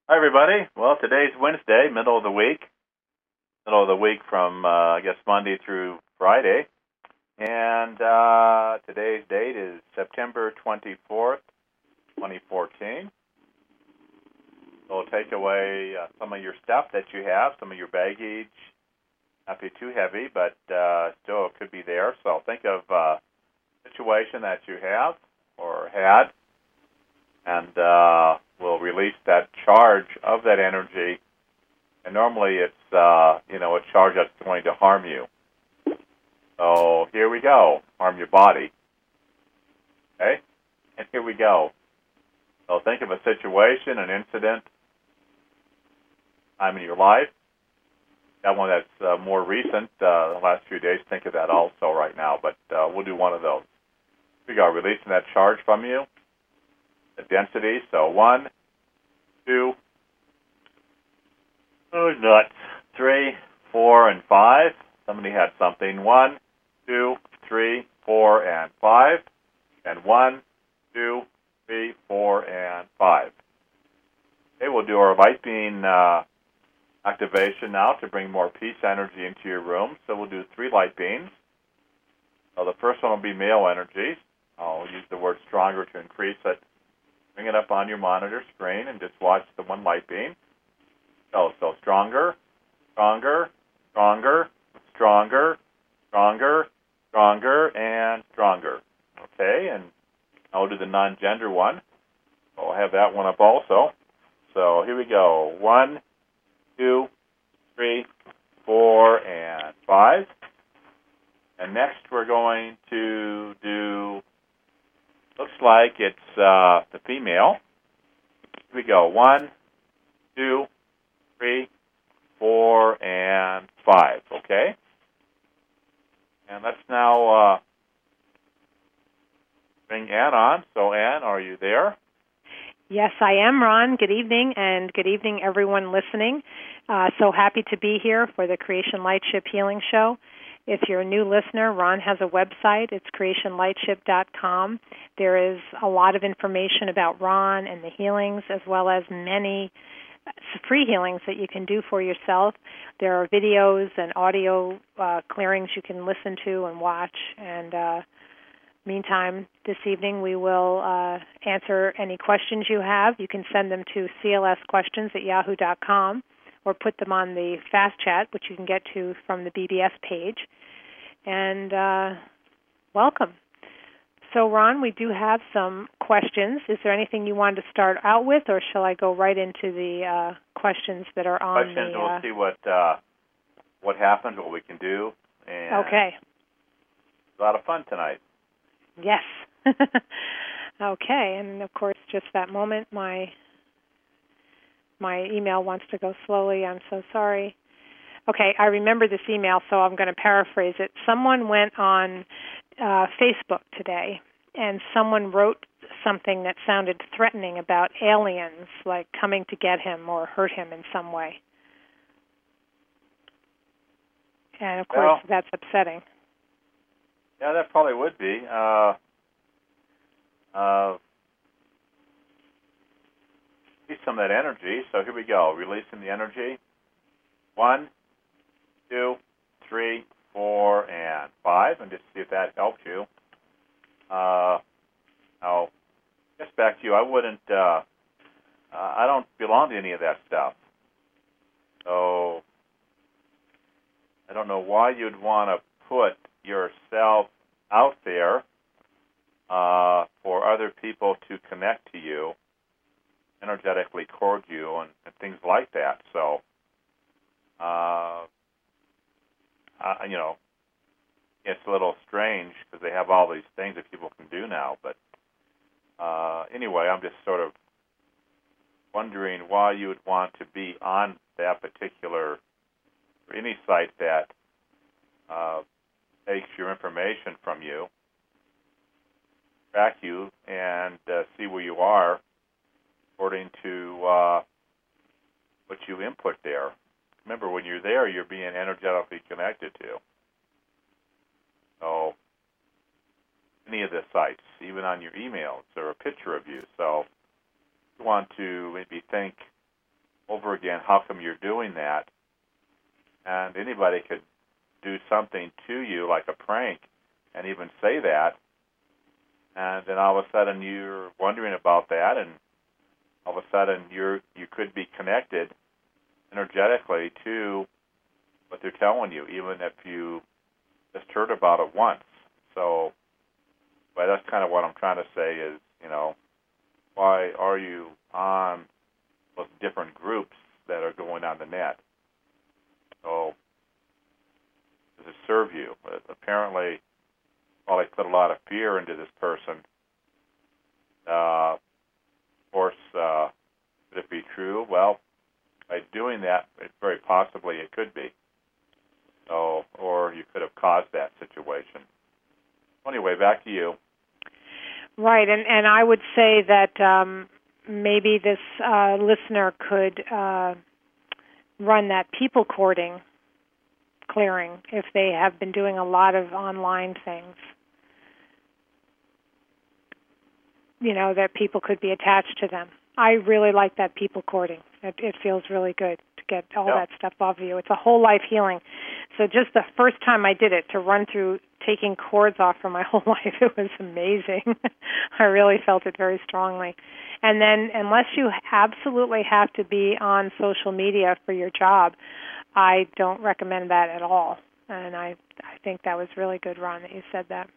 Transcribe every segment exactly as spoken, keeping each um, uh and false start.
Hi, everybody. Well, today's Wednesday, middle of the week. Middle of the week from, uh, I guess, Monday through Friday. And uh, today's date is September twenty-fourth, twenty fourteen. So we'll take away uh, some of your stuff that you have, some of your baggage. Not be too heavy, but uh, still it could be there. So think of a situation that you have or had, and uh, we'll release that charge of that energy. And normally it's, uh, you know, a charge that's going to harm you. So here we go, harm your body. Okay? And here we go. So think of a situation, an incident, time in your life. That one that's uh, more recent, uh, the last few days, think of that also right now, but uh, we'll do one of those. Here we go, releasing that charge from you, the density. So one, two, oh, nuts, three, four, and five. Somebody had something. One, two, three, four, and five. And one, two, three, four, and five. Okay, we'll do our light beam uh, activation now to bring more peace energy into your room. So we'll do three light beams. So the first one will be male energy. I'll use the word stronger to increase it. Bring it up on your monitor screen and just watch the one light beam. So, so stronger, stronger, stronger, stronger, stronger, stronger, and stronger. Okay, and I'll do the non-gender one. I'll have that one up also. So here we go. One, two, three, four, and five. And next we're going to do, looks like it's uh, the female. Here we go. One, two, three, four, and five. Okay? And let's now uh, bring Ann on. So, Ann, are you there? Yes, I am, Ron. Good evening, and good evening, everyone listening. Uh, so happy to be here for the Creation Lightship Healing Show. If you're a new listener, Ron has a website. It's creation lightship dot com. There is a lot of information about Ron and the healings, as well as many free healings that you can do for yourself. There are videos and audio uh, clearings you can listen to and watch. And uh, meantime, this evening we will uh, answer any questions you have. You can send them to c l s questions at yahoo dot com or put them on the Fast Chat, which you can get to from the B B S page. And uh, welcome. So, Ron, we do have some questions. Is there anything you wanted to start out with, or shall I go right into the uh, questions that are on questions, the... Uh... We'll see what uh, what happened, what we can do. And okay. A lot of fun tonight. Yes. Okay, and of course, just that moment, my my email wants to go slowly. I'm so sorry. Okay, I remember this email, so I'm going to paraphrase it. Someone went on uh, Facebook today, and someone wrote something that sounded threatening about aliens, like coming to get him or hurt him in some way. And, of course, well, that's upsetting. Yeah, that probably would be. Uh, uh, release some of that energy. So here we go, releasing the energy. One, two, three, four, and five, and just see if that helps you. Uh, now, just back to you. I wouldn't. Uh, uh, I don't belong to any of that stuff. So I don't know why you'd want to put yourself out there uh, for other people to connect to you, energetically cord you, and, and things like that. So, uh, uh, you know, it's a little strange because they have all these things that people can do now. But uh, anyway, I'm just sort of wondering why you would want to be on that particular, or any site that uh, takes your information from you, track you, and uh, see where you are according to uh, what you input there. Remember, when you're there, you're being energetically connected to. So any of the sites, even on your emails, or a picture of you. So you want to maybe think over again, how come you're doing that? And anybody could do something to you, like a prank, and even say that, and then all of a sudden you're wondering about that, and all of a sudden you're you could be connected energetically to what they're telling you, even if you just heard about it once. So, but that's kind of what I'm trying to say is, you know, why are you on those different groups that are going on the net? So, does it serve you? But apparently, well, they put a lot of fear into this person. Uh, of course, uh, could it be true? Well, by doing that, it very possibly it could be. So, or you could have caused that situation. Anyway, back to you. Right, and, and I would say that um, maybe this uh, listener could uh, run that people courting clearing if they have been doing a lot of online things. You know, that people could be attached to them. I really like that people courting. It, it feels really good to get all yep. that stuff off of you. It's a whole life healing. So just the first time I did it, to run through taking cords off for my whole life, it was amazing. I really felt it very strongly. And then unless you absolutely have to be on social media for your job, I don't recommend that at all. And I, I think that was really good, Ron, that you said that.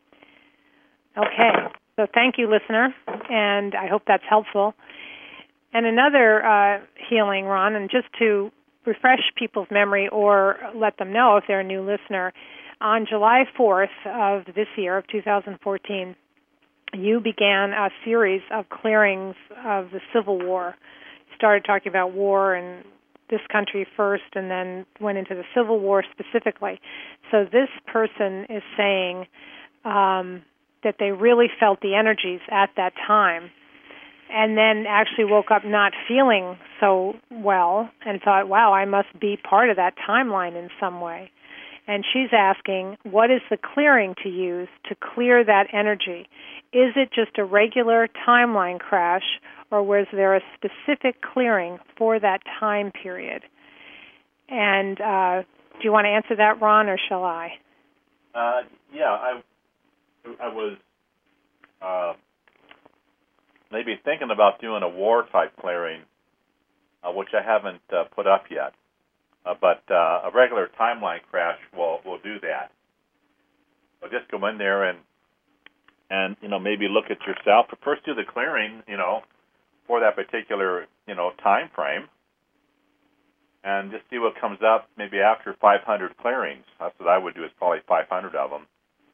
Okay. So thank you, listener, and I hope that's helpful. And another uh, healing, Ron, and just to refresh people's memory or let them know if they're a new listener, on July fourth of this year, of two thousand fourteen, you began a series of clearings of the Civil War. You started talking about war and this country first and then went into the Civil War specifically. So this person is saying um, that they really felt the energies at that time and then actually woke up not feeling so well and thought, wow, I must be part of that timeline in some way. And she's asking, what is the clearing to use to clear that energy? Is it just a regular timeline crash, or was there a specific clearing for that time period? And uh, do you want to answer that, Ron, or shall I? Uh, yeah, I, I was uh, maybe thinking about doing a war-type clearing, uh, which I haven't uh, put up yet. Uh, but uh, a regular timeline crash will will do that. So just go in there and and you know maybe look at yourself. But first, do the clearing, you know, for that particular you know time frame, and just see what comes up. Maybe after five hundred clearings, that's what I would do. Is probably five hundred of them.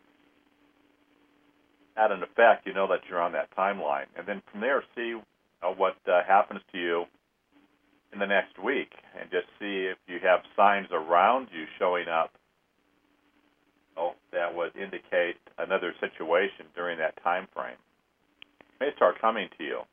At an effect, you know that you're on that timeline, and then from there, see uh, what uh, happens to you in the next week, and just see if you have signs around you showing up oh, that would indicate another situation during that time frame. It may start coming to you.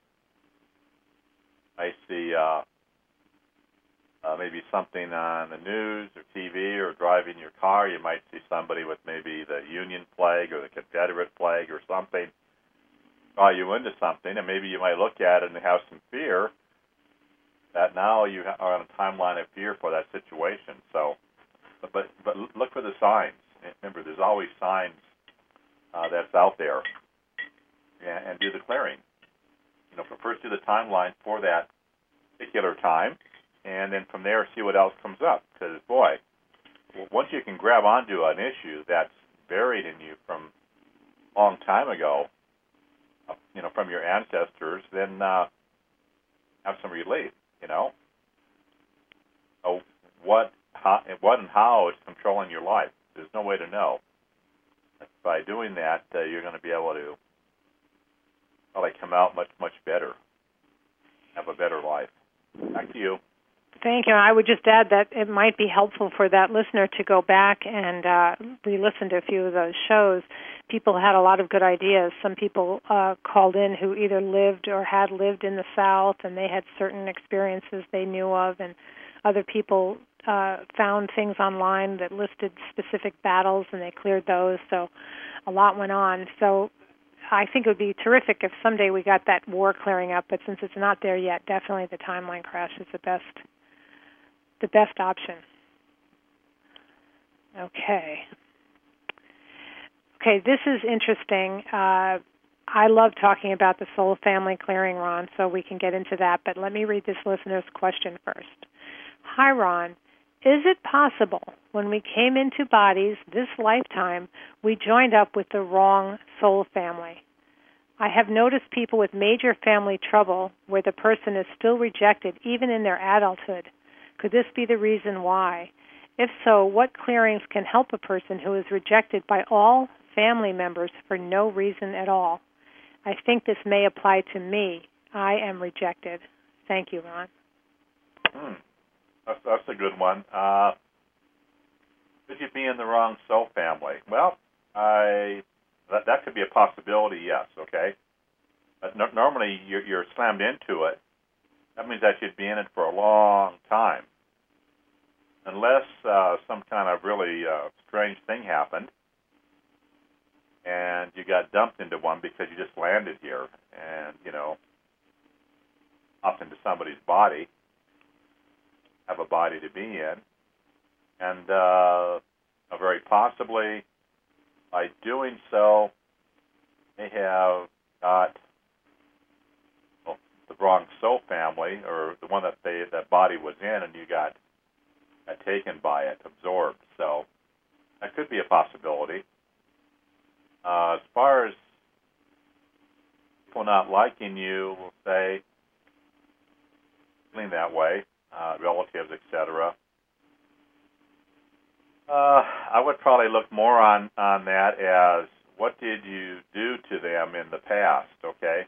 I see uh, uh, maybe something on the news or T V or driving your car. You might see somebody with maybe the Union flag or the Confederate flag or something draw you into something, and maybe you might look at it and have some fear that now you are on a timeline of fear for that situation. So, but but look for the signs. Remember, there's always signs uh, that's out there, and, and do the clearing. You know, first do the timeline for that particular time, and then from there see what else comes up. Because boy, once you can grab onto an issue that's buried in you from a long time ago, you know, from your ancestors, then uh, have some relief. You know, so what, how, what and how is controlling your life? There's no way to know. By doing that, uh, you're going to be able to probably come out much, much better, have a better life. Back to you. Thank you. I would just add that it might be helpful for that listener to go back and uh, re-listen to a few of those shows. People had a lot of good ideas. Some people uh, called in who either lived or had lived in the South, and they had certain experiences they knew of, and other people uh, found things online that listed specific battles, and they cleared those. So a lot went on. So I think it would be terrific if someday we got that war clearing up, but since it's not there yet, definitely the timeline crash is the best, the best option. Okay. Okay, this is interesting. Uh, I love talking about the soul family clearing, Ron, so we can get into that, but let me read this listener's question first. Hi, Ron. Is it possible when we came into bodies this lifetime, we joined up with the wrong soul family? I have noticed people with major family trouble where the person is still rejected even in their adulthood. Could this be the reason why? If so, what clearings can help a person who is rejected by all family members for no reason at all? I think this may apply to me. I am rejected. Thank you, Ron. Hmm. That's, that's a good one. Uh, could you be in the wrong soul family? Well, I that, that could be a possibility, yes, okay? But no, normally you're, you're slammed into it. That means that you'd be in it for a long time. Unless uh, some kind of really uh, strange thing happened and you got dumped into one because you just landed here and, you know, up into somebody's body, have a body to be in, and uh, very possibly by doing so, they have got well, the wrong soul family, or the one that they that body was in, and you got, got taken by it, absorbed. So that could be a possibility. Uh, as far as people not liking you, we'll say, feeling that way. Uh, relatives, et cetera. Uh, I would probably look more on, on that as what did you do to them in the past, okay?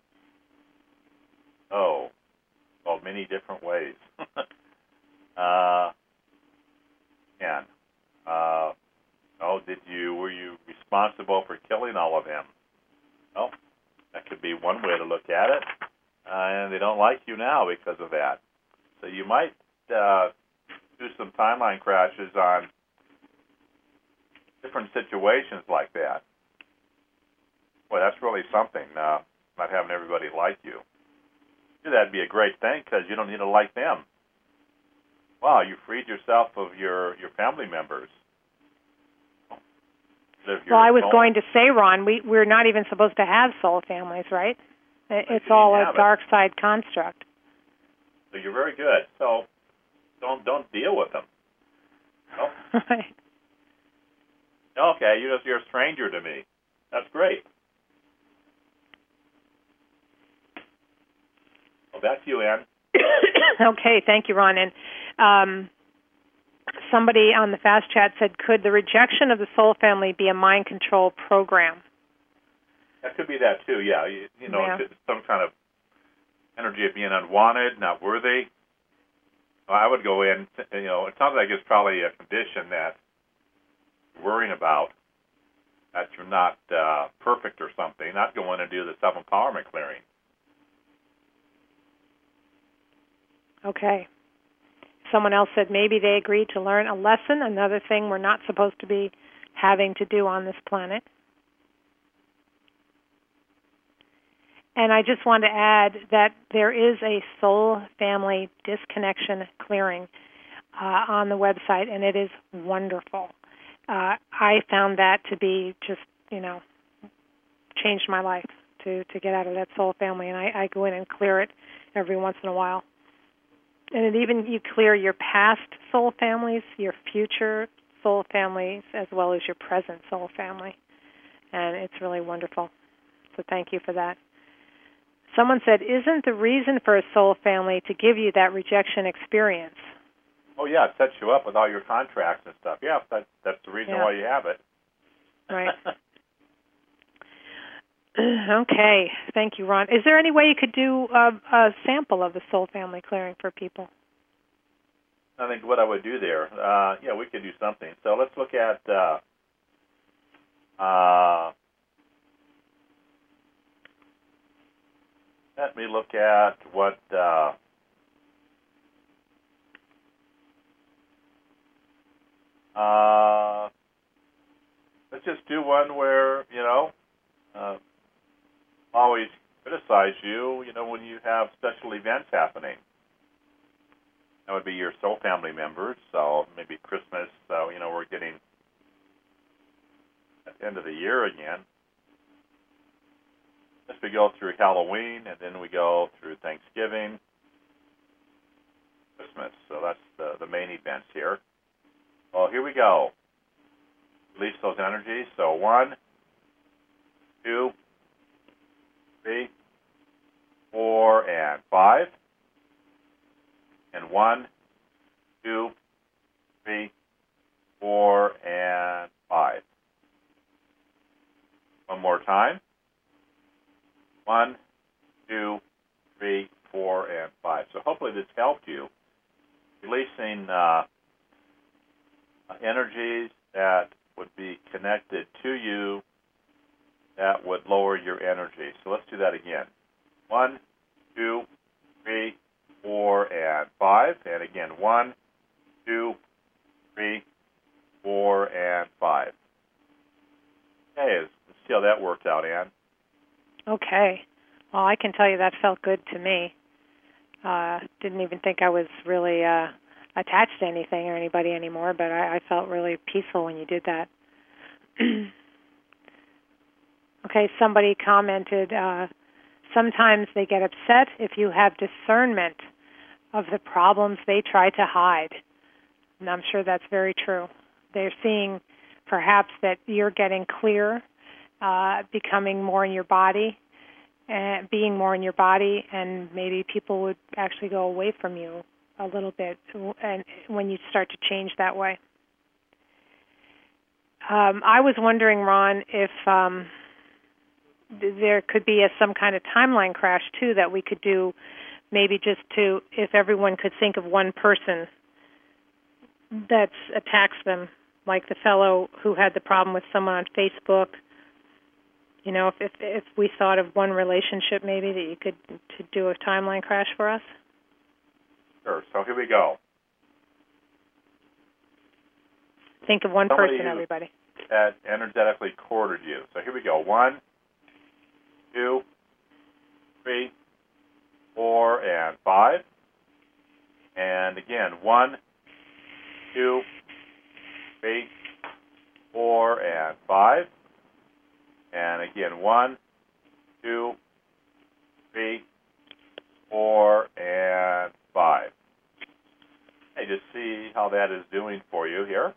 Oh, well, many different ways. uh, and, uh, oh, did you, were you responsible for killing all of them? Well, that could be one way to look at it. Uh, and they don't like you now because of that. So you might uh, do some timeline crashes on different situations like that. Boy, that's really something, uh, not having everybody like you. That'd be a great thing because you don't need to like them. Wow, you freed yourself of your, your family members. Well, I was soul. going to say, Ron, we, we're not even supposed to have soul families, right? It's all a dark it. side construct. So you're very good. So don't don't deal with them. No? Right. Okay, you're just you're a stranger to me. That's great. Well, back to you, Ann. Okay, thank you, Ron. And um, somebody on the Fast Chat said, could the rejection of the soul family be a mind control program? That could be that too. Yeah, you, you know, yeah. It's some kind of energy of being unwanted, not worthy. I would go in, you know, it sounds like it's probably a condition that you're worrying about, that you're not uh, perfect or something, not go in and do the self-empowerment clearing. Okay. Someone else said maybe they agreed to learn a lesson, another thing we're not supposed to be having to do on this planet. And I just want to add that there is a soul family disconnection clearing uh, on the website, and it is wonderful. Uh, I found that to be just, you know, changed my life to, to get out of that soul family, and I, I go in and clear it every once in a while. And it even you clear your past soul families, your future soul families, as well as your present soul family. And it's really wonderful. So thank you for that. Someone said, isn't the reason for a soul family to give you that rejection experience? Oh, yeah, it sets you up with all your contracts and stuff. Yeah, that, that's the reason yeah. why you have it. Right. Okay. Thank you, Ron. Is there any way you could do a, a sample of the soul family clearing for people? I think what I would do there, uh, yeah, we could do something. So let's look at... Uh, uh, Let me look at what uh, uh, let's just do one where, you know, uh, always criticize you, you know, when you have special events happening. That would be your soul family members. So maybe Christmas. So you know, we're getting at the end of the year again. As we go through Halloween, and then we go through Thanksgiving, Christmas. So that's the, the main events here. Well, here we go. Release those energies. So one, two, three, four, and five. And one, two, three, four, and five. One more time. One, two, three, four, and five. So hopefully this helped you. Releasing uh, energies that would be connected to you that would lower your energy. So let's do that again. One, two, three, four, and five. And again, one, two, three, four, and five. Okay, let's see how that worked out, Ann. Okay. Well, I can tell you that felt good to me. Uh, didn't even think I was really uh, attached to anything or anybody anymore, but I, I felt really peaceful when you did that. Okay, somebody commented, uh, sometimes they get upset if you have discernment of the problems they try to hide. And I'm sure that's very true. They're seeing perhaps that you're getting clear, uh, becoming more in your body, and being more in your body, and maybe people would actually go away from you a little bit and when you start to change that way. Um, I was wondering, Ron, if um, there could be a, some kind of timeline crash, too, that we could do maybe just to, if everyone could think of one person that attacks them, like the fellow who had the problem with someone on Facebook. You know, if, if if we thought of one relationship maybe that you could to do a timeline crash for us? Sure. So here we go. Think of one Somebody person, everybody. That energetically courted you. So here we go. One, two, three, four, and five. And again, one, two, three, four, and five. And again, one, two, three, four, and five. Hey, just see how that is doing for you here.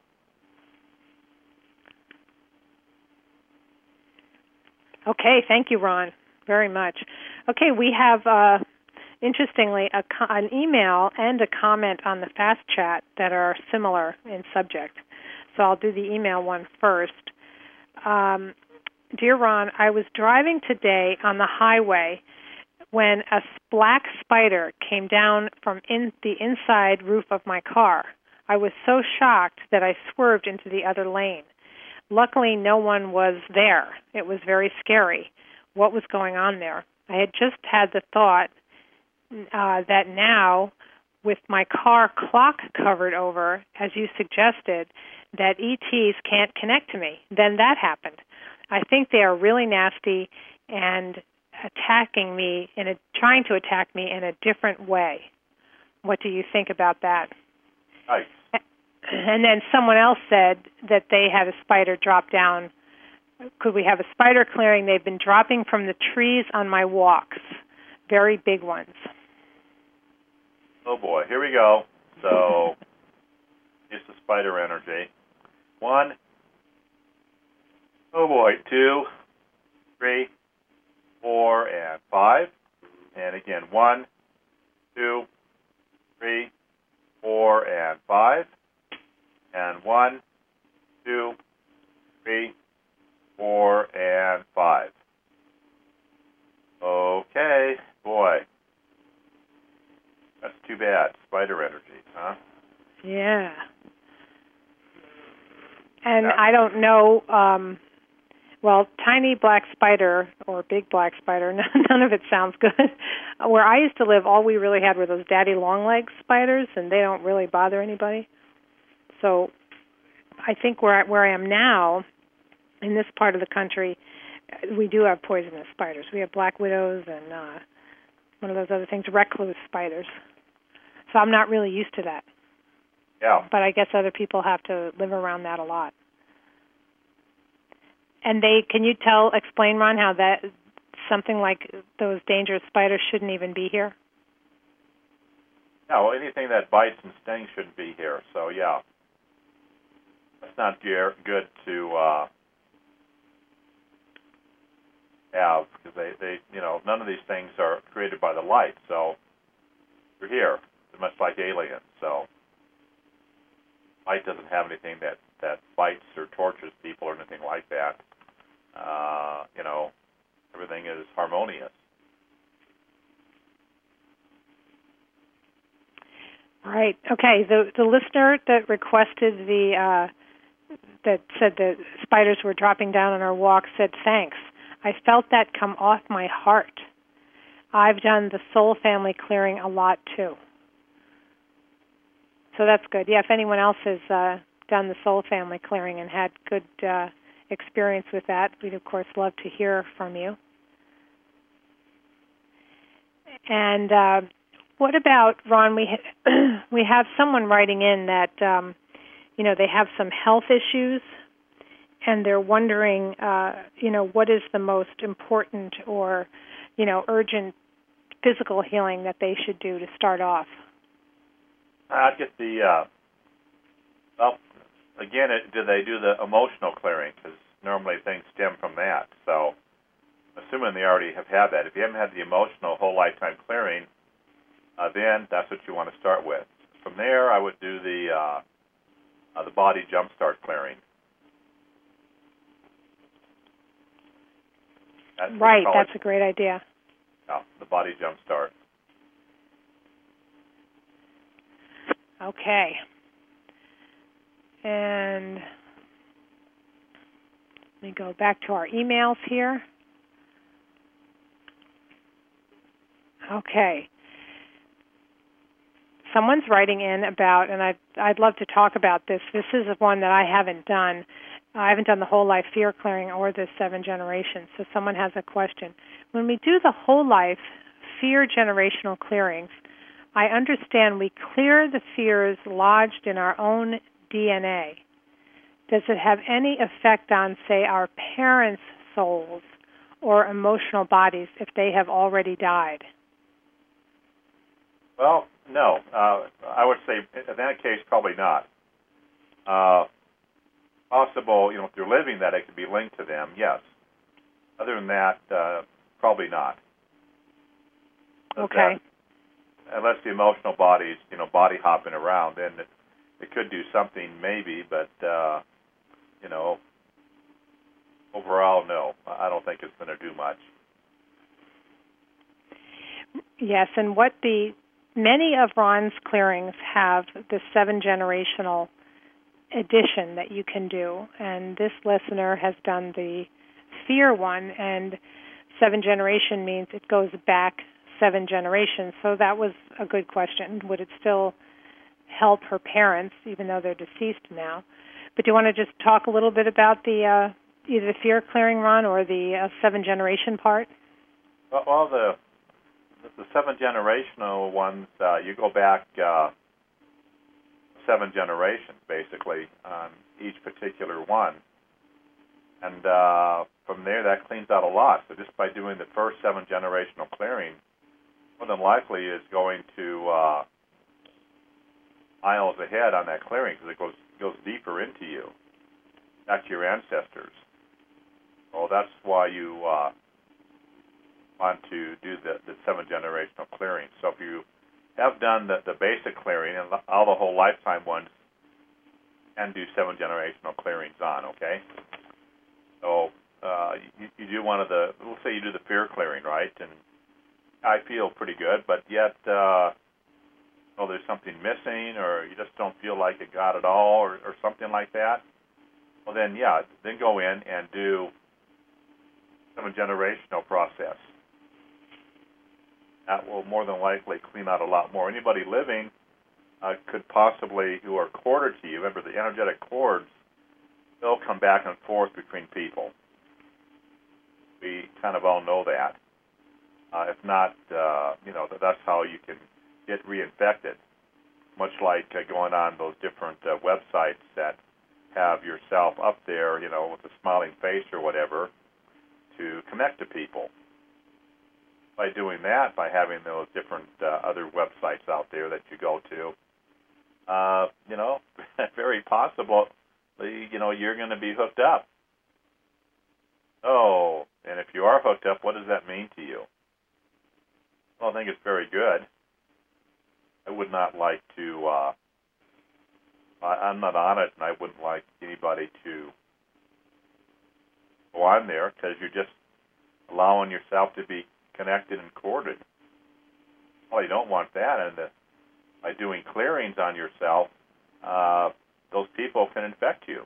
Okay, thank you, Ron, very much. Okay, we have, uh, interestingly, a co- an email and a comment on the Fast Chat that are similar in subject. So I'll do the email one first. Um, Dear Ron, I was driving today on the highway when a black spider came down from in the inside roof of my car. I was so shocked that I swerved into the other lane. Luckily, no one was there. It was very scary. What was going on there? I had just had the thought uh, that now, with my car clock covered over, as you suggested, that E Ts can't connect to me. Then that happened. I think they are really nasty and attacking me, in a, trying to attack me in a different way. What do you think about that? Nice. And then someone else said that they had a spider drop down. Could we have a spider clearing? They've been dropping from the trees on my walks, very big ones. Oh, boy. Here we go. So it's the spider energy. One. Oh, boy. Two, three, four, and five. And again, one, two, three, four, and five. And one, two, three, four, and five. Okay. Boy. That's too bad. Spider energy, huh? Yeah. And Yeah. I don't know, um, well, tiny black spider or big black spider, none of it sounds good. Where I used to live, all we really had were those daddy long-legged spiders, and they don't really bother anybody. So I think where I, where I am now, in this part of the country, we do have poisonous spiders. We have black widows and uh, one of those other things, recluse spiders. So I'm not really used to that. Yeah. But I guess other people have to live around that a lot. And they, can you tell, explain, Ron, how that something like those dangerous spiders shouldn't even be here? No, anything that bites and stings shouldn't be here. So yeah, it's not ge- good to uh, have because they, they, you know, none of these things are created by the light. So they're here. They're much like aliens. So light doesn't have anything that, that bites or tortures people or anything like that. Uh, you know, everything is harmonious. Right. Okay. The the listener that requested the uh, that said that spiders were dropping down on our walk said thanks. I felt that come off my heart. I've done the soul family clearing a lot too. So that's good. Yeah. If anyone else has uh, done the soul family clearing and had good uh, experience with that, we'd of course love to hear from you. And uh, what about, Ron, we ha- we have someone writing in that, um, you know, they have some health issues, and they're wondering, uh, you know, what is the most important or, you know, urgent physical healing that they should do to start off? I'd get the, uh, well, again, it, do they do the emotional clearing? Because normally things stem from that. So assuming they already have had that. If you haven't had the emotional whole lifetime clearing, uh, then that's what you want to start with. From there, I would do the uh, uh, the body jumpstart clearing. That's right, that's it. a great idea. Yeah, the body jumpstart. Okay. And let me go back to our emails here. Okay. Someone's writing in about, and I'd, I'd love to talk about this. This is one that I haven't done. I haven't done the whole life fear clearing or the seven generations. So someone has a question. When we do the whole life fear generational clearings, I understand we clear the fears lodged in our own D N A. Does it have any effect on, say, our parents' souls or emotional bodies if they have already died? Well, no. Uh, I would say in that case, probably not. Uh, possible, you know, if you're living that, it could be linked to them, yes. Other than that, uh, probably not. Okay. That, unless the emotional body's, you know, body hopping around, then it, it could do something maybe, but, uh, you know, overall, no. I don't think it's going to do much. Yes, and what the many of Ron's clearings have the seven generational addition that you can do, and this listener has done the fear one, and seven generation means it goes back seven generations. So that was a good question. Would it still help her parents, even though they're deceased now? But do you want to just talk a little bit about the uh, either the fear clearing, Ron, or the uh, seven generation part? Well, well the the seven generational ones, uh, you go back uh, seven generations, basically, on each particular one. And uh, from there, that cleans out a lot. So just by doing the first seven generational clearing, more than likely is going to uh, miles ahead on that clearing because it goes goes deeper into you. That's your ancestors. So that's why you uh, want to do the, the seven generational clearing. So if you have done the, the basic clearing and all the whole lifetime ones, and do seven generational clearings on, okay? So uh, you, you do one of the, let's say you do the fear clearing, right? And I feel pretty good, but yet, uh, oh, there's something missing, or you just don't feel like it got it all, or, or something like that. Well, then, yeah, then go in and do seven generational process. That will more than likely clean out a lot more. Anybody living uh, could possibly, who are corded to you, remember the energetic cords, they'll come back and forth between people. We kind of all know that. Uh, if not, uh, you know, that's how you can get reinfected, much like uh, going on those different uh, websites that have yourself up there, you know, with a smiling face or whatever, to connect to people. By doing that, by having those different uh, other websites out there that you go to, uh, you know, very possible, you know, you're going to be hooked up. Oh, and if you are hooked up, what does that mean to you? Well, I think it's very good. I would not like to, uh, I, I'm not on it, and I wouldn't like anybody to go on there, because you're just allowing yourself to be connected and corded. Well, you don't want that, and the, by doing clearings on yourself, uh, those people can infect you.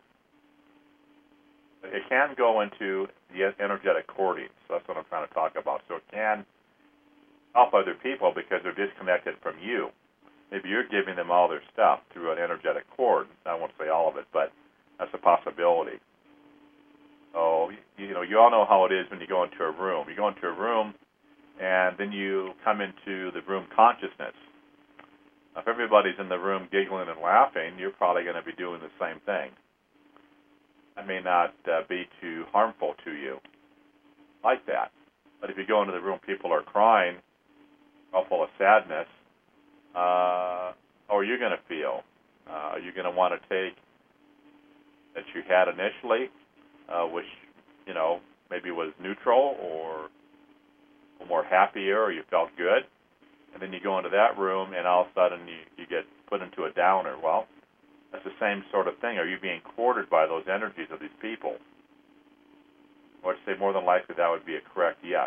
It can go into the energetic cording, so that's what I'm trying to talk about. So it can help other people because they're disconnected from you. Maybe you're giving them all their stuff through an energetic cord. I won't say all of it, but that's a possibility. So, you know, you all know how it is when you go into a room. You go into a room, and then you come into the room consciousness. If everybody's in the room giggling and laughing, you're probably going to be doing the same thing. That may not uh, be too harmful to you like that. But if you go into the room, people are crying, all full of sadness, uh, how are you going to feel? Uh, are you going to want to take that you had initially, uh, which, you know, maybe was neutral or more happier, or you felt good, and then you go into that room and all of a sudden you, you get put into a downer? Well, that's the same sort of thing. Are you being courted by those energies of these people? I would say more than likely that would be a correct yes.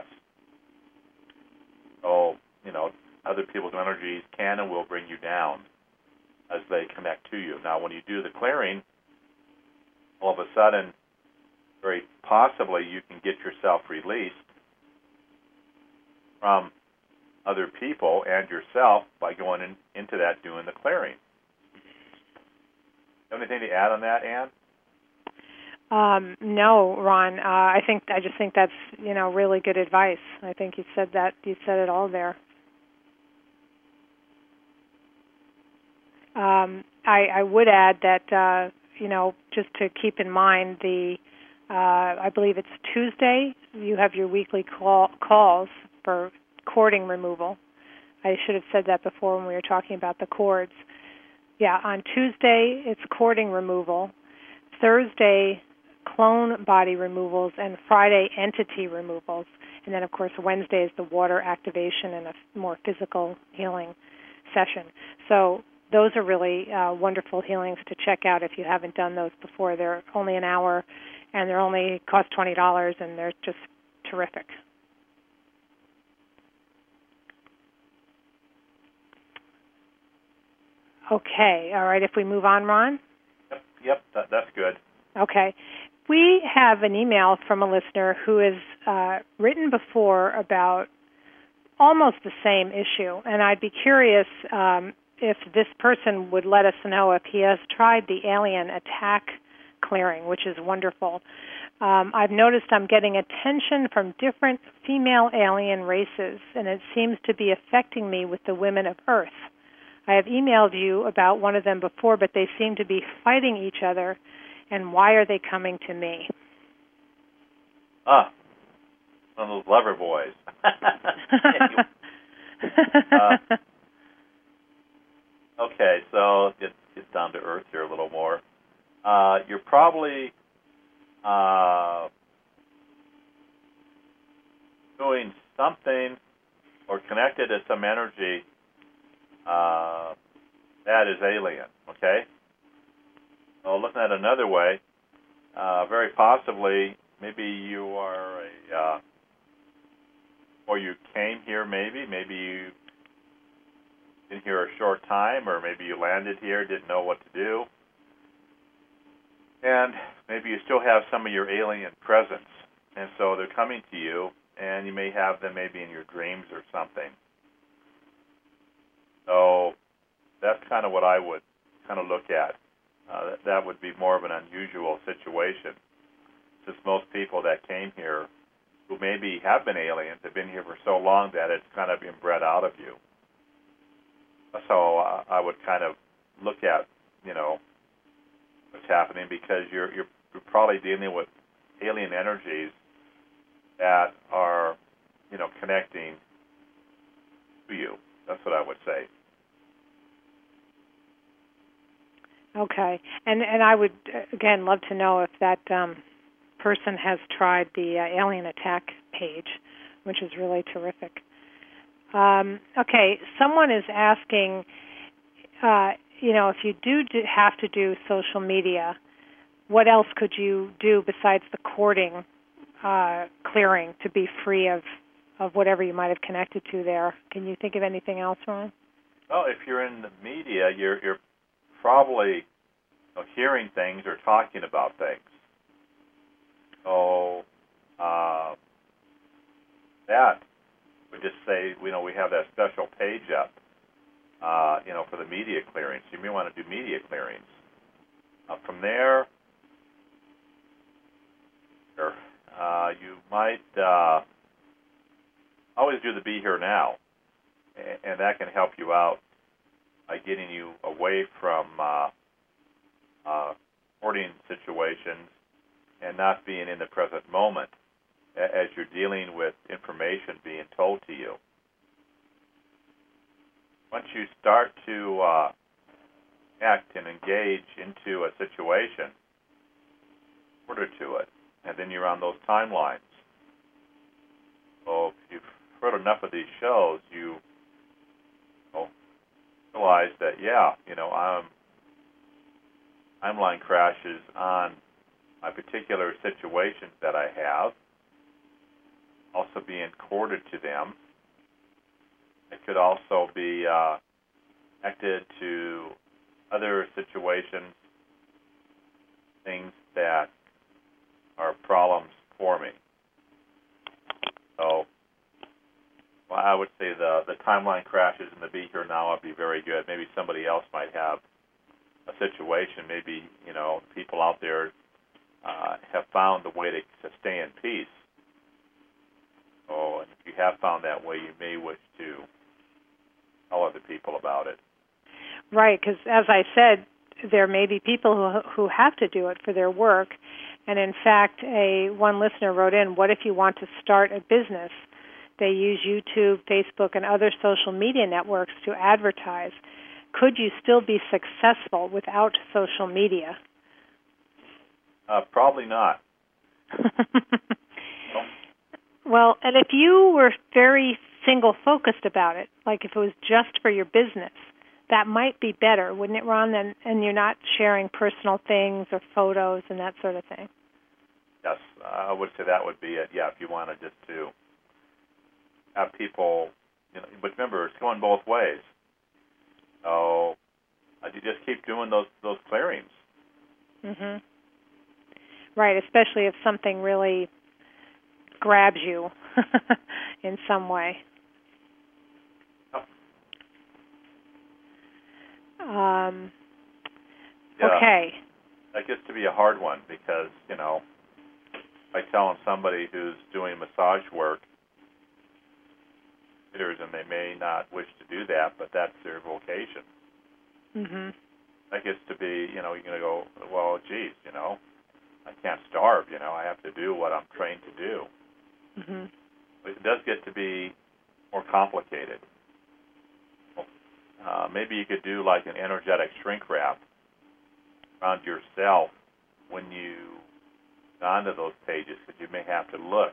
So, you know, other people's energies can and will bring you down as they connect to you. Now, when you do the clearing, all of a sudden, very possibly you can get yourself released from other people and yourself by going in, into that, doing the clearing. Have anything to add on that, Ann? Um, no, Ron. Uh, I think I just think that's you know really good advice. I think you said that you said it all there. Um, I, I would add that uh, you know just to keep in mind the uh, I believe it's Tuesday. You have your weekly call, calls for cording removal. I should have said that before when we were talking about the cords. Yeah, on Tuesday it's cording removal. Thursday, clone body removals, and Friday, entity removals. And then, of course, Wednesday is the water activation and a more physical healing session. So those are really uh, wonderful healings to check out if you haven't done those before. They're only an hour, and they're only cost twenty dollars, and they're just terrific. Okay, all right, if we move on, Ron? Yep, yep that, that's good. Okay. We have an email from a listener who has uh, written before about almost the same issue, and I'd be curious um, if this person would let us know if he has tried the alien attack clearing, which is wonderful. Um, I've noticed I'm getting attention from different female alien races, and it seems to be affecting me with the women of Earth. I have emailed you about one of them before, but they seem to be fighting each other. And why are they coming to me? Ah, one of those lover boys. uh, okay, so get get down to earth here a little more. Uh, you're probably uh, doing something or connected to some energy uh, that is alien, okay? Well, looking at it another way, uh, very possibly, maybe you are a, uh, or you came here maybe, maybe you been here a short time, or maybe you landed here, didn't know what to do, and maybe you still have some of your alien presence, and so they're coming to you, and you may have them maybe in your dreams or something. So that's kind of what I would kind of look at. Uh, that, that would be more of an unusual situation, since most people that came here who maybe have been aliens, have been here for so long that it's kind of inbred out of you. So uh, I would kind of look at, you know, what's happening, because you're, you're you're probably dealing with alien energies that are, you know, connecting to you. That's what I would say. Okay, and and I would again love to know if that um, person has tried the uh, Alien Attack page, which is really terrific. Um, okay, someone is asking, uh, you know, if you do, do have to do social media, what else could you do besides the courting uh, clearing to be free of, of whatever you might have connected to there? Can you think of anything else, Ron? Well, if you're in the media, you're you're probably, you know, hearing things or talking about things. So uh, that would just say, you know, we have that special page up, uh, you know, for the media clearings. You may want to do media clearings. Uh, from there, uh, you might uh, always do the Be Here Now, and that can help you out by getting you away from uh, uh, hoarding situations and not being in the present moment as you're dealing with information being told to you. Once you start to uh, act and engage into a situation, order to it, and then you're on those timelines. So if you've heard enough of these shows, you know, realize that, yeah, you know, I'm timeline crashes on my particular situations that I have, also being courted to them. It could also be uh, connected to other situations, things that are problems for me. So, well, I would say the, the timeline crashes and the Be Here Now would be very good. Maybe somebody else might have a situation. Maybe, you know, people out there uh, have found the way to, to stay in peace. So, and if you have found that way, you may wish to tell other people about it. Right, because as I said, there may be people who who have to do it for their work. And in fact, a one listener wrote in, what if you want to start a business? They use YouTube, Facebook, and other social media networks to advertise. Could you still be successful without social media? Uh, probably not. Well, and if you were very single-focused about it, like if it was just for your business, that might be better, wouldn't it, Ron? And, and you're not sharing personal things or photos and that sort of thing. Yes, I would say that would be it. Yeah, if you wanted just to have people, you know, but remember, it's going both ways. So uh, you just keep doing those those clearings. Mhm. Right, especially if something really grabs you in some way. Um, yeah, okay. That gets to be a hard one because, you know, by telling somebody who's doing massage work, and they may not wish to do that, but that's their vocation. Mhm. That gets to be, you know, you're going to go, well, geez, you know, I can't starve, you know, I have to do what I'm trained to do. Mhm. But it does get to be more complicated. Uh, maybe you could do like an energetic shrink wrap around yourself when you go onto those pages, because you may have to look.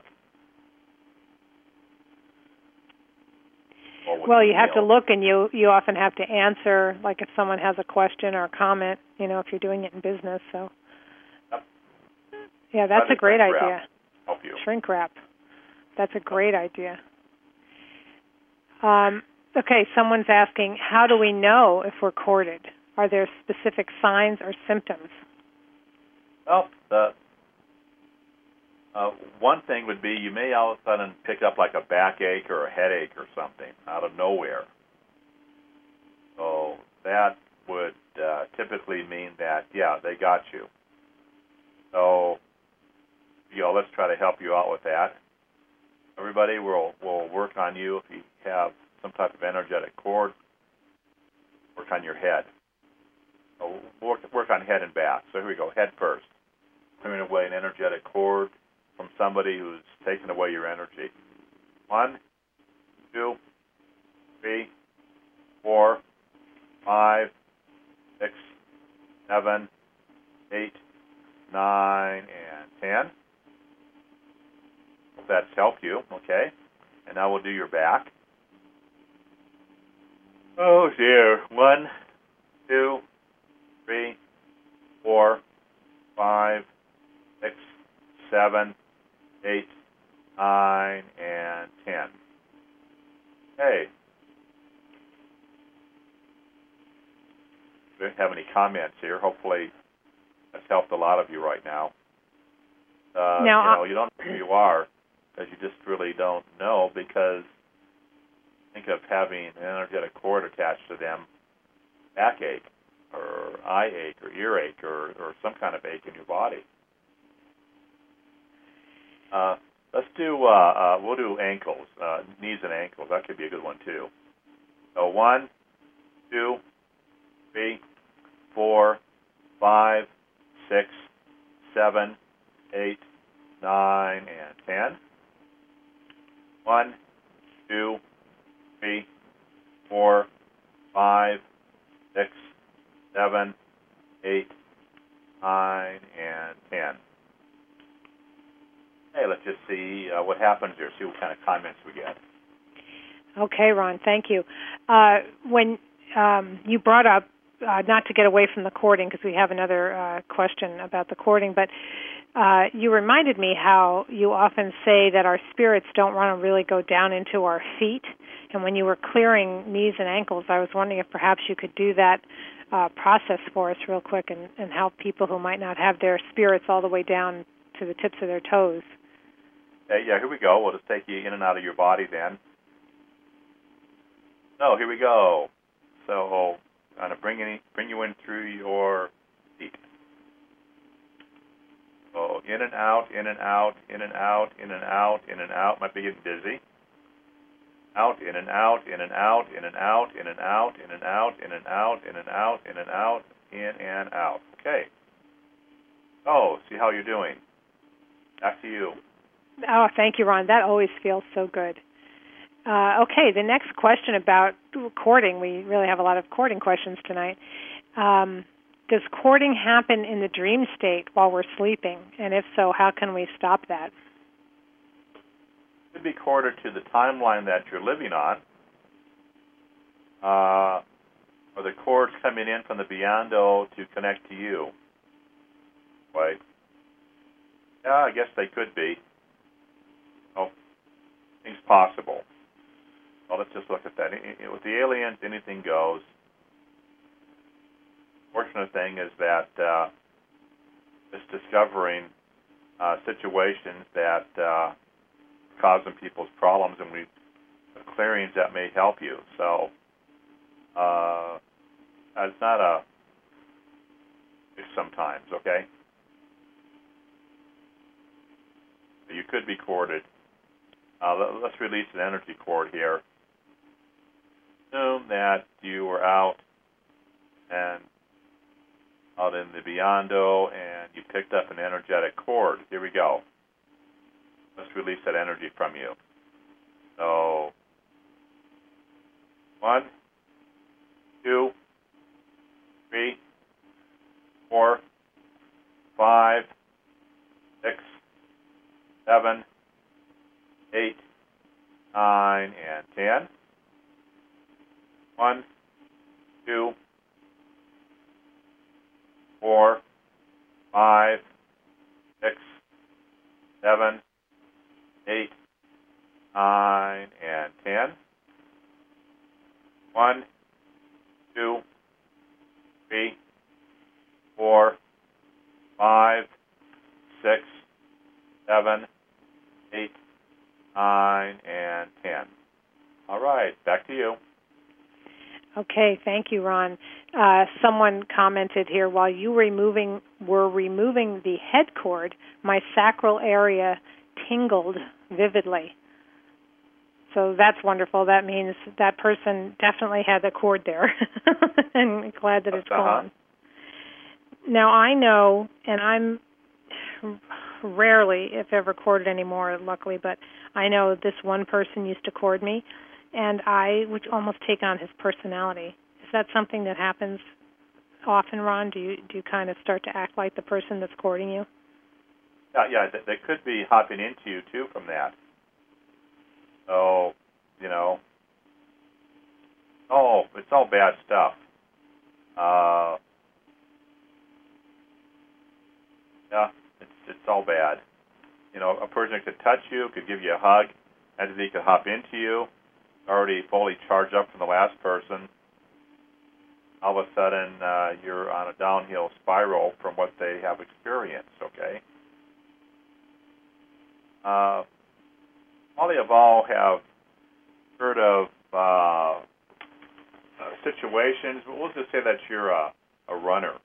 Well, you have to look, and you you often have to answer, like if someone has a question or a comment, you know, if you're doing it in business. So, yep. Yeah, that's a great idea. Help you. Shrink wrap. That's a great idea. Um, okay, someone's asking, how do we know if we're courted? Are there specific signs or symptoms? Well, the Uh, one thing would be you may all of a sudden pick up like a backache or a headache or something out of nowhere. So that would uh, typically mean that, yeah, they got you. So, you know, let's try to help you out with that. Everybody will will work on you if you have some type of energetic cord. Work on your head. So work, work on head and back. So here we go, head first. Clearing away an energetic cord from somebody who's taken away your energy. One, two, three, four, five, six, seven, eight, nine, and ten. Hope that's helped you, okay? And now we'll do your back. Oh dear. One, two, three, four, five, six, seven, eight, nine, and ten. Okay. We don't have any comments here. Hopefully that's helped a lot of you right now. Uh, now you know, you don't know who you are because you just really don't know, because think of having an energetic cord attached to them, backache or eye ache or earache or, or some kind of ache in your body. Uh, let's do, uh, uh, we'll do ankles, uh, knees and ankles. That could be a good one too. So one, two, three, four, five, six, seven, eight, nine, and ten. One, two, three, four, five, six, seven, eight, nine, and ten. Hey, let's just see uh, what happens here, see what kind of comments we get. Okay, Ron, thank you. Uh, when um, you brought up, uh, not to get away from the cording, because we have another uh, question about the cording, but uh, you reminded me how you often say that our spirits don't want to really go down into our feet. And when you were clearing knees and ankles, I was wondering if perhaps you could do that uh, process for us real quick and, and help people who might not have their spirits all the way down to the tips of their toes. Hey, yeah, here we go. We'll just take you in and out of your body then. So here we go. So kind of bring, in, bring you in through your feet. So in and out, in and out, in and out, in and out, in and out. Might be getting dizzy. Out, in and out, in and out, in and out, in and out, in and out, in and out, in and out, in and out, in and out. Okay. Oh, see how you're doing. Back to you. Oh, thank you, Ron. That always feels so good. Uh, okay, the next question about cording. We really have a lot of cording questions tonight. Um, does cording happen in the dream state while we're sleeping? And if so, how can we stop that? It should be corded to the timeline that you're living on, uh, or the cords coming in from the Beyando to connect to you. Right? Yeah, I guess they could be. Oh, things possible. Well, let's just look at that. With the aliens, anything goes. Fortunate thing is that uh, it's discovering uh, situations that uh, causing people's problems, and we have clearings that may help you. So uh, it's not a it's sometimes, okay? You could be corded. Uh, let's release an energy cord here. Assume that you were out and out in the Beyando and you picked up an energetic cord. Here we go. Let's release that energy from you. So, one, two, three, four, five, six, seven, eight, nine, and ten. One, two, four, five, six, seven, eight, nine, and ten. One, two, three, four, five, six, seven, eight, nine, and ten. All right, back to you. Okay, thank you, Ron. Uh, someone commented here, while you removing were removing the head cord, my sacral area tingled vividly. So that's wonderful. That means that person definitely had the cord there, and glad that it's uh-huh. gone. Now, I know, and I'm rarely, if ever, corded anymore, luckily, but I know this one person used to cord me, and I would almost take on his personality. Is that something that happens often, Ron? Do you do you kind of start to act like the person that's courting you? Yeah, yeah, they, they could be hopping into you, too, from that. So, you know, oh, it's all bad stuff. Uh, yeah, it's it's all bad. You know, a person could touch you, could give you a hug, entity could hop into you, already fully charged up from the last person. All of a sudden, uh, you're on a downhill spiral from what they have experienced, okay? Uh, Molly of all have heard of uh, uh, situations, but we'll just say that you're a, a runner.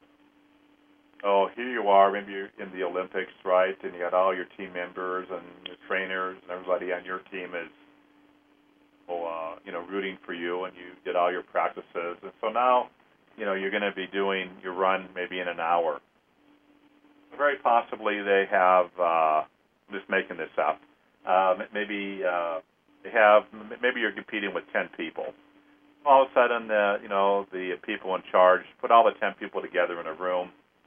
Oh, here you are, maybe you're in the Olympics, right, and you got all your team members and your trainers and everybody on your team is, well, uh, you know, rooting for you, and you did all your practices. And so now, you know, you're going to be doing your run maybe in an hour. Very possibly they have, uh, I'm just making this up, uh, maybe uh, they have, maybe you're competing with ten people. All of a sudden, the, you know, the people in charge put all the ten people together in a room,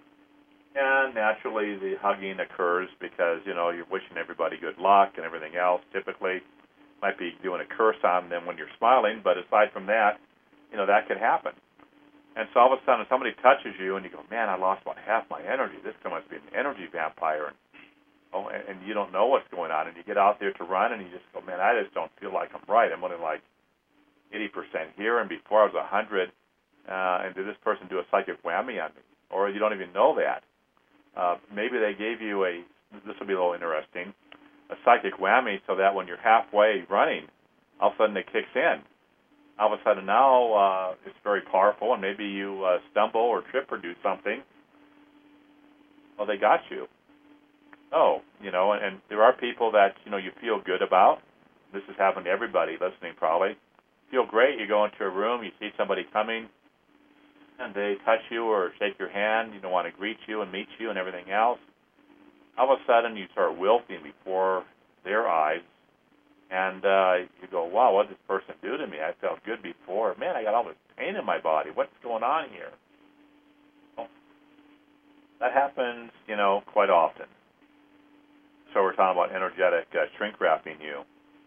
and naturally the hugging occurs because, you know, you're wishing everybody good luck and everything else. Typically, might be doing a curse on them when you're smiling, but aside from that, you know, that could happen. And so all of a sudden somebody touches you and you go, man, I lost about half my energy. This guy must be an energy vampire. And, oh, and, and you don't know what's going on. And you get out there to run and you just go, man, I just don't feel like I'm right. I'm only like eighty percent here, and before I was one hundred. Uh, and did this person do a psychic whammy on me? Or you don't even know that. Uh, maybe they gave you a, this will be a little interesting, a psychic whammy so that when you're halfway running, all of a sudden it kicks in. All of a sudden now uh, it's very powerful, and maybe you uh, stumble or trip or do something. Well, they got you. Oh, you know, and, and there are people that, you know, you feel good about. This has happened to everybody listening probably. Feel great. You go into a room, you see somebody coming, and they touch you or shake your hand, you don't want to greet you and meet you and everything else. All of a sudden you start wilting before their eyes, and uh, you go, wow, what did this person do to me? I felt good before. Man, I got all this pain in my body. What's going on here? Well, that happens, you know, quite often. So we're talking about energetic uh, shrink-wrapping you.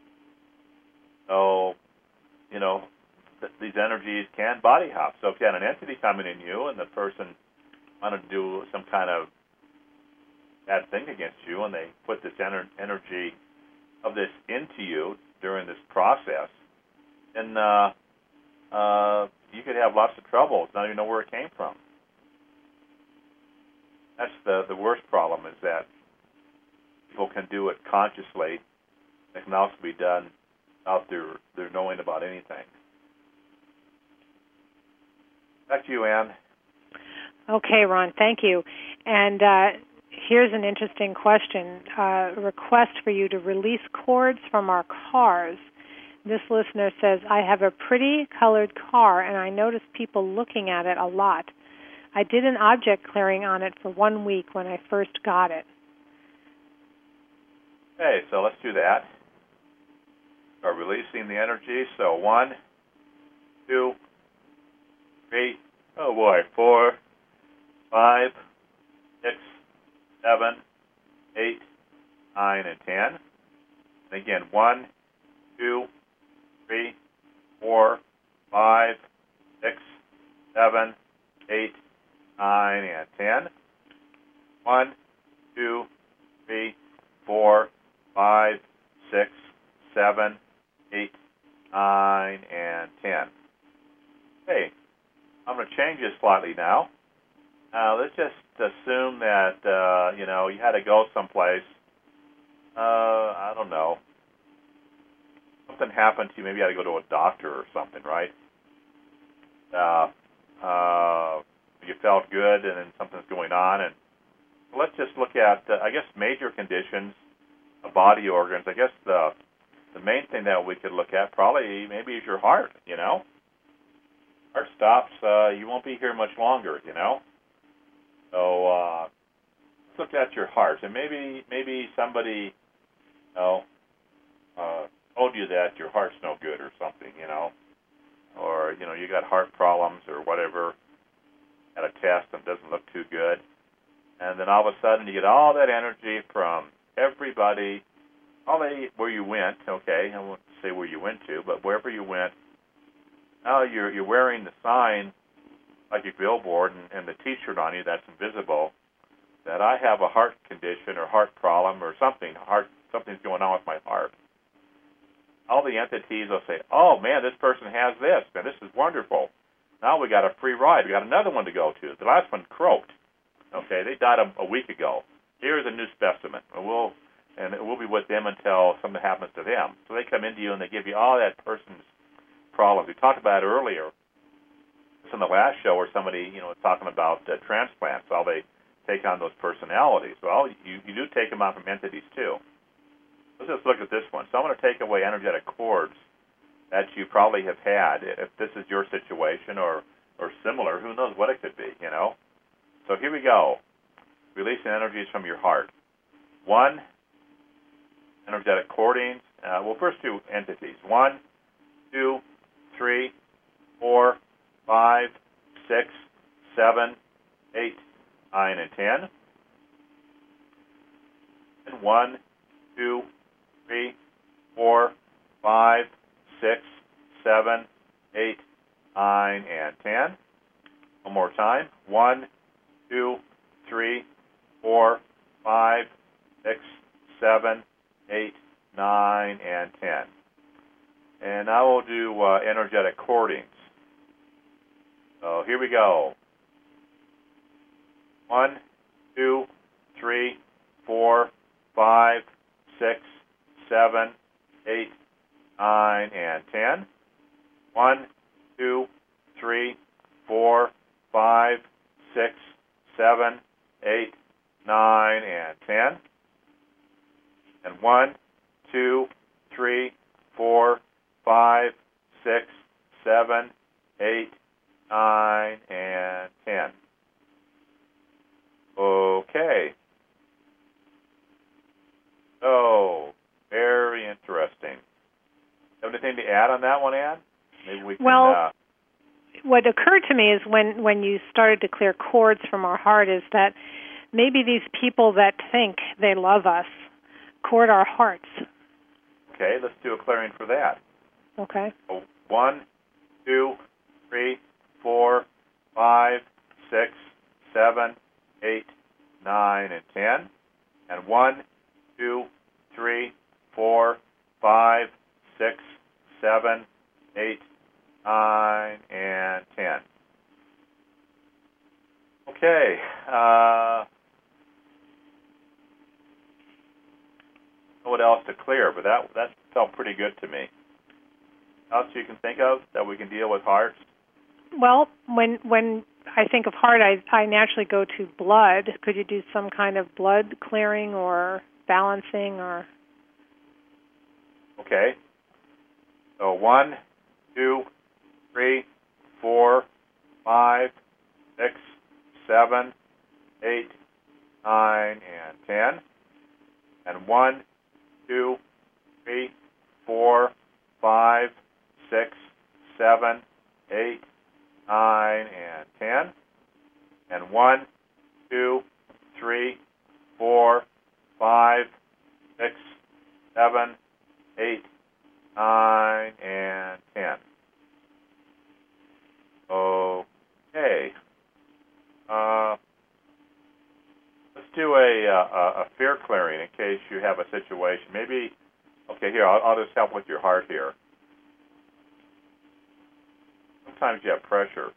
So, you know, th- these energies can body hop. So if you had an entity coming in you and the person wanted to do some kind of bad thing against you, and they put this ener- energy of this into you during this process, then uh, uh, you could have lots of trouble. Not even know where it came from. That's the, the worst problem, is that people can do it consciously. It can also be done without their, their knowing about anything. Back to you, Ann. Okay, Ron, thank you. And uh, here's an interesting question. Uh, request for you to release cords from our cars. This listener says, I have a pretty colored car, and I notice people looking at it a lot. I did an object clearing on it for one week when I first got it. Okay, so let's do that. Start releasing the energy. So one, two, three, oh boy, four, five, six, seven, eight, nine, and ten. And again, one, two, three, four, five, six, seven, eight, nine, and ten. One, two, three, four, five, six, seven, eight, nine, and ten. Okay, I'm going to change this slightly now. Uh, let's just assume that, uh, you know, you had to go someplace. Uh, I don't know. Something happened to you. Maybe you had to go to a doctor or something, right? Uh, uh, you felt good, and then something's going on. And let's just look at, uh, I guess, major conditions, uh, body organs. I guess the the main thing that we could look at probably maybe is your heart, you know. Heart stops, uh, you won't be here much longer, you know. So uh, let's look at your heart. And maybe maybe somebody, you know, uh, told you that your heart's no good or something, you know. Or, you know, you got heart problems or whatever at a test and doesn't look too good. And then all of a sudden you get all that energy from everybody, all they, where you went, okay, I won't say where you went to, but wherever you went, now you're, you're wearing the sign like a billboard and, and the T-shirt on you that's invisible that I have a heart condition or heart problem or something, heart, something's going on with my heart. All the entities will say, oh, man, this person has this, man, this is wonderful. Now we got a free ride. We got another one to go to. The last one croaked. Okay, they died a, a week ago. Here's a new specimen. And we'll and we'll be with them until something happens to them. So they come into you and they give you all that person's problems. We talked about it earlier. It's in the last show where somebody, you know, was talking about uh, transplants. How they take on those personalities. Well, you, you do take them on from entities too. Let's just look at this one. So I'm going to take away energetic cords that you probably have had. If this is your situation or, or similar, who knows what it could be, you know? So here we go. Releasing energies from your heart. One, energetic cordings. Uh, well, first two entities. One, two, three, four, five, six, seven, eight, nine, and ten. And one, two, three, four, five, six, seven, eight, nine, and ten. One more time. One, two, three, four, five, six, seven, eight, nine, and ten. And I will do uh, energetic cordings. So here we go. One, two, three, four, five, six, seven, eight, nine, and ten. One, two, three, four, five, six, seven, eight, nine, and ten. And one, two, three, four, five, six, seven, eight, nine, and ten. Okay. So, very interesting. Have anything to add on that one, Ann? Maybe we can. Well, uh, what occurred to me is when, when you started to clear cords from our heart is that maybe these people that think they love us cord our hearts. Okay, let's do a clearing for that. Okay. So one, two, three, four, five, six, seven, eight, nine, and ten. And one, two, three, four, five, six, seven, eight, nine, and ten. Okay. Uh, what else to clear? But that that felt pretty good to me. Else you can think of that we can deal with hearts? Well, when when I think of heart, I I naturally go to blood. Could you do some kind of blood clearing or balancing or? Okay. So one, two, three, four, five, six, seven, eight, nine, and ten. And one, two, three, four, five, six, seven, eight, nine, and ten. And one, two, three, four, five, six, seven, eight, nine, and ten. Okay. Uh, let's do a, a, a fear clearing in case you have a situation. Maybe, okay, here, I'll, I'll just help with your heart here. Sometimes you have pressure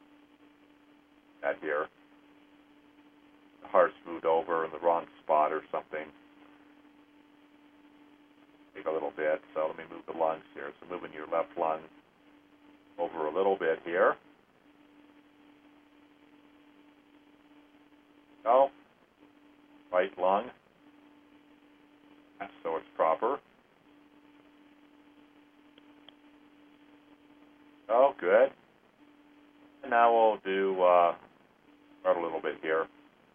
at here. The heart's moved over in the wrong spot or something. Take a little bit, so let me move the lungs here. So moving your left lung over a little bit here. Go. Right lung. That's so it's proper. Oh, good. And now we'll do uh, start a little bit here.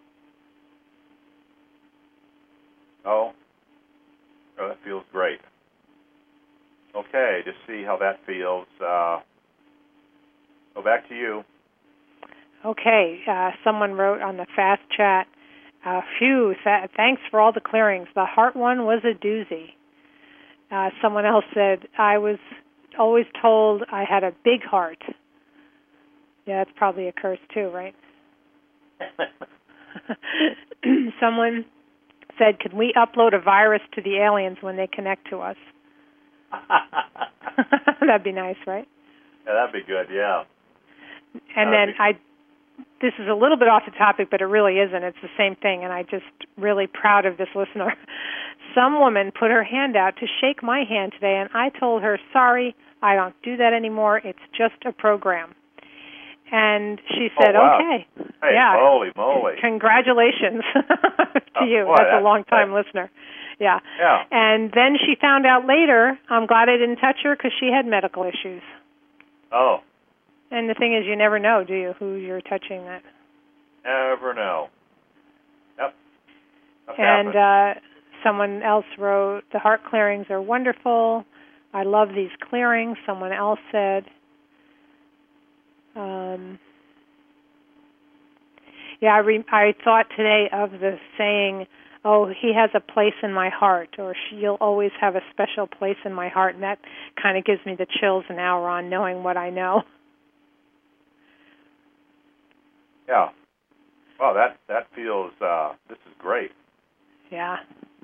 Oh, oh, that feels great. Okay, just see how that feels. Uh, go back to you. Okay, uh, someone wrote on the fast chat, uh, phew, th- thanks for all the clearings. The heart one was a doozy. Uh, someone else said, I was always told I had a big heart. Yeah, that's probably a curse too, right? Someone said, can we upload a virus to the aliens when they connect to us? That'd be nice, right? Yeah, that'd be good, yeah. And that'd then I, this is a little bit off the topic, but it really isn't. It's the same thing, and I'm just really proud of this listener. Some woman put her hand out to shake my hand today, and I told her, sorry, I don't do that anymore. It's just a program. And she said, oh, wow. okay. Hey, yeah. holy moly. Congratulations to oh, you. boy, that's, that's a long-time nice. listener. Yeah. Yeah. And then she found out later, I'm glad I didn't touch her because she had medical issues. Oh. And the thing is, you never know, do you, who you're touching that? Never know. Yep. That's and uh, someone else wrote, the heart clearings are wonderful. I love these clearings. Someone else said, um, yeah, I, re- I thought today of the saying, oh, he has a place in my heart, or you'll always have a special place in my heart, and that kind of gives me the chills now, Ron, knowing what I know. Yeah. Well, that that feels, uh, this is great. Yeah.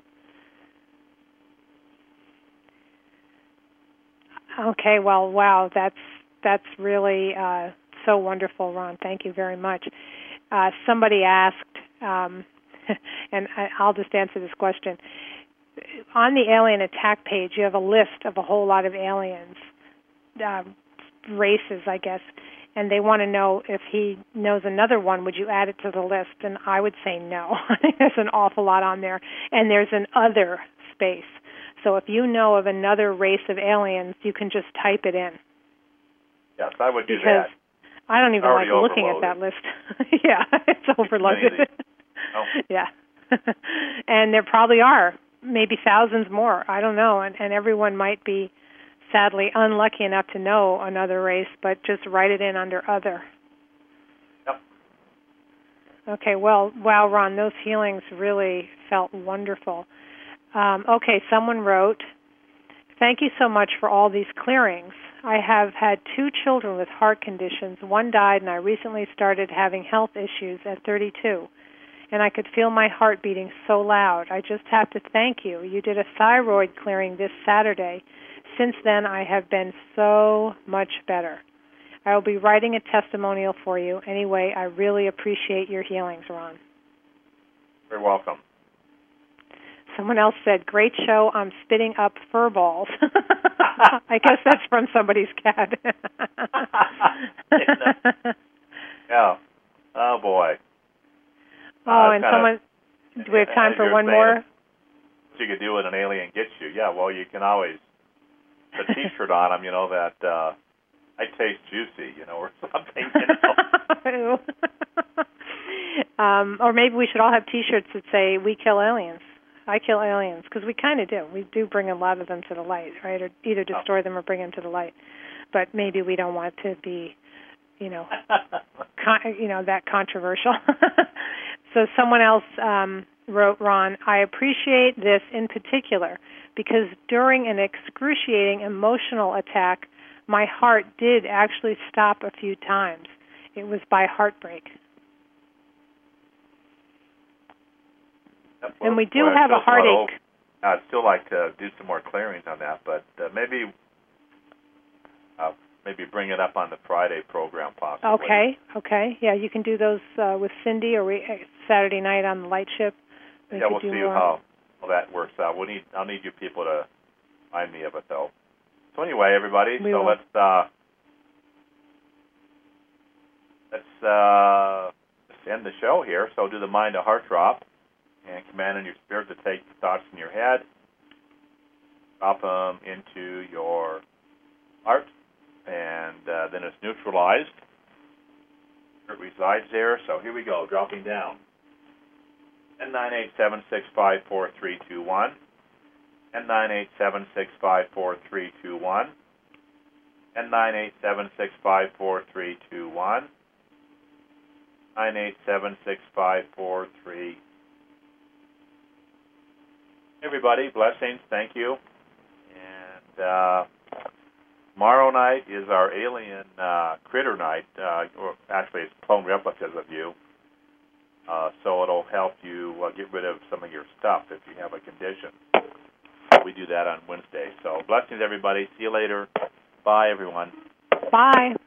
Okay, well, wow, that's that's really uh, so wonderful, Ron. Thank you very much. Uh, somebody asked, um, and I, I'll just answer this question. On the alien attack page, you have a list of a whole lot of aliens, uh, races, I guess, and they want to know if he knows another one, would you add it to the list? And I would say no. There's an awful lot on there, and there's an other space. So if you know of another race of aliens, you can just type it in. Yes, I would do because that. I don't even Already like looking at that list. Yeah, it's overloaded. Oh. Yeah. And there probably are maybe thousands more. I don't know. And, and everyone might be sadly unlucky enough to know another race, but just write it in under other. Yep. Okay, well, wow, Ron, those healings really felt wonderful. Um, okay, someone wrote, thank you so much for all these clearings. I have had two children with heart conditions. One died, and I recently started having health issues at thirty-two. And I could feel my heart beating so loud. I just have to thank you. You did a thyroid clearing this Saturday. Since then, I have been so much better. I will be writing a testimonial for you. Anyway, I really appreciate your healings, Ron. You're welcome. Someone else said, great show, I'm spitting up fur balls. I guess that's from somebody's cat. Yeah. Oh, boy. Oh, uh, and someone, of, do we have time for one more? What you could do when an alien gets you. Yeah, well, you can always put a T-shirt on them, you know, that uh, I taste juicy, you know, or something, you know. um, or maybe we should all have T-shirts that say, we kill aliens. I kill aliens, because we kind of do. We do bring a lot of them to the light, right? Or either destroy them or bring them to the light. But maybe we don't want to be, you know, con- you know, that controversial. So someone else um, wrote, Ron, I appreciate this in particular because during an excruciating emotional attack, my heart did actually stop a few times. It was by heartbreak. Well, and we do well, have a heartache. I'd still like to do some more clearings on that, but uh, maybe uh, maybe bring it up on the Friday program possibly. Okay, okay. Yeah, you can do those uh, with Cindy or we, uh, Saturday night on the light ship. We yeah, we'll see more. how, how that works out. We need I'll need you people to remind me of it, though. So anyway, everybody, we so will. let's uh, let's uh, let's end the show here. So do the mind to heart drop. And command in your spirit to take the thoughts in your head, drop them into your heart, and uh, then it's neutralized. It resides there. So here we go, dropping down. N nine eight seven six five four three two one. N nine eight seven six five four three two one. N nine eight seven six five four three two one. nine eight seven six five four three. Everybody, blessings, thank you. And uh, tomorrow night is our alien uh, critter night, uh, or actually it's clone replicas of you. Uh, so it'll help you uh, get rid of some of your stuff if you have a condition. We do that on Wednesday. So blessings, everybody. See you later. Bye, everyone. Bye.